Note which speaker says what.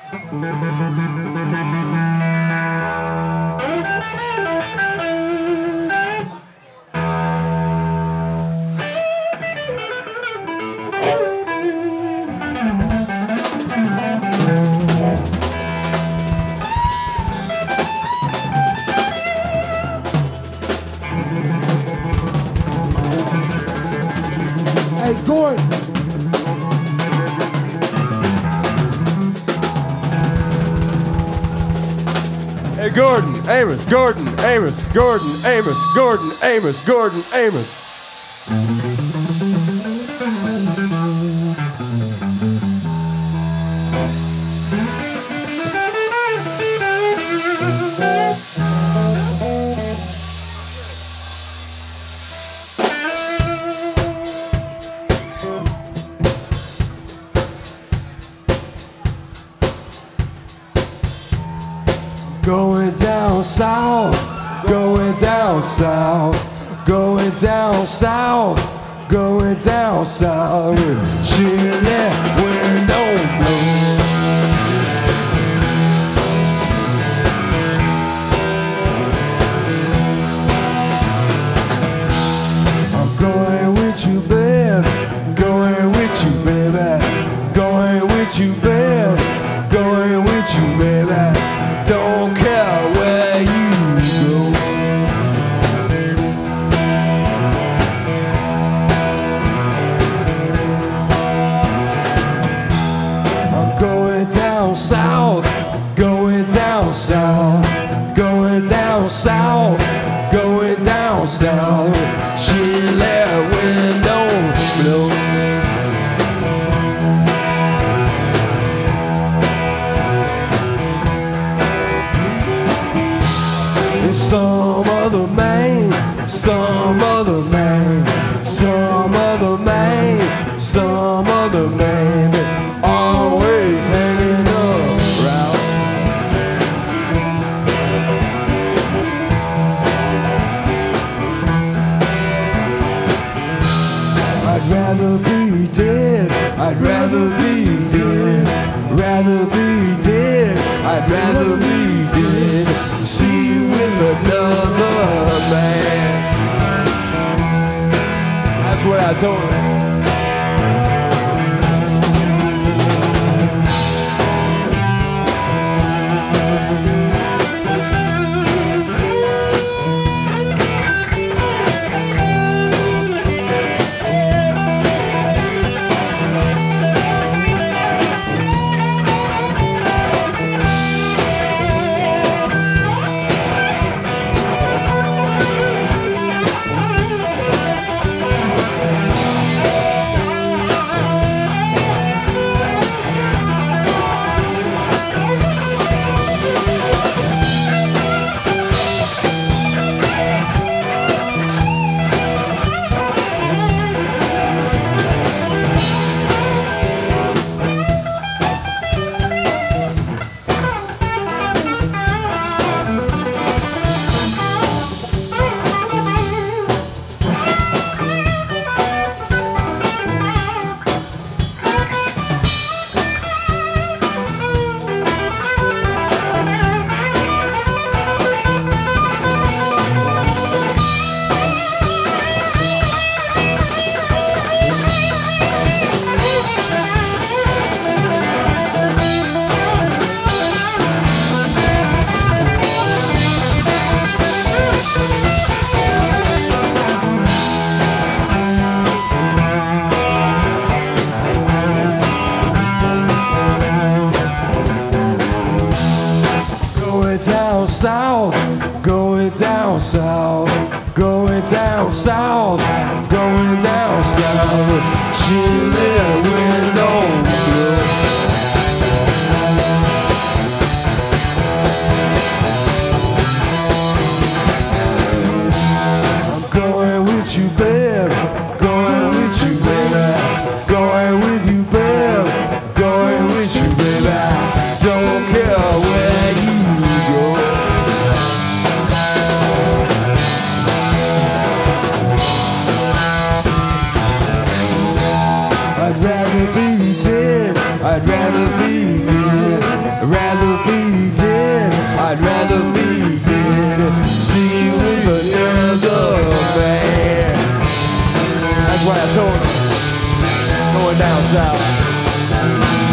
Speaker 1: Hey, Gordon.
Speaker 2: Hey, Gordon, Amos, Gordon, Amos, Gordon, Amos, Gordon, Amos, Gordon, Amos.
Speaker 3: Going down south, going down south, going down south, going down south. Chilly wind don't blow. I'm going with you, babe. Going with you, baby. Going with you, babe. Going with you, baby. Don't care where you go. I'm going down south, going down south, going down south, going down south. Chilly wind don't blow. Some other man, some other man, some other man, some other man, always hanging around. I'd rather be dead, I'd rather be dead, rather be dead, I'd rather be dead. See you with another man. That's what I told him. South, going down south, going down south, going down south. Chilly wind don't blow. I'm going with you, babe. Going with you, baby. Going with you, babe. Going with you, baby. Don't care where you go. I'd rather be dead.
Speaker 2: going down south.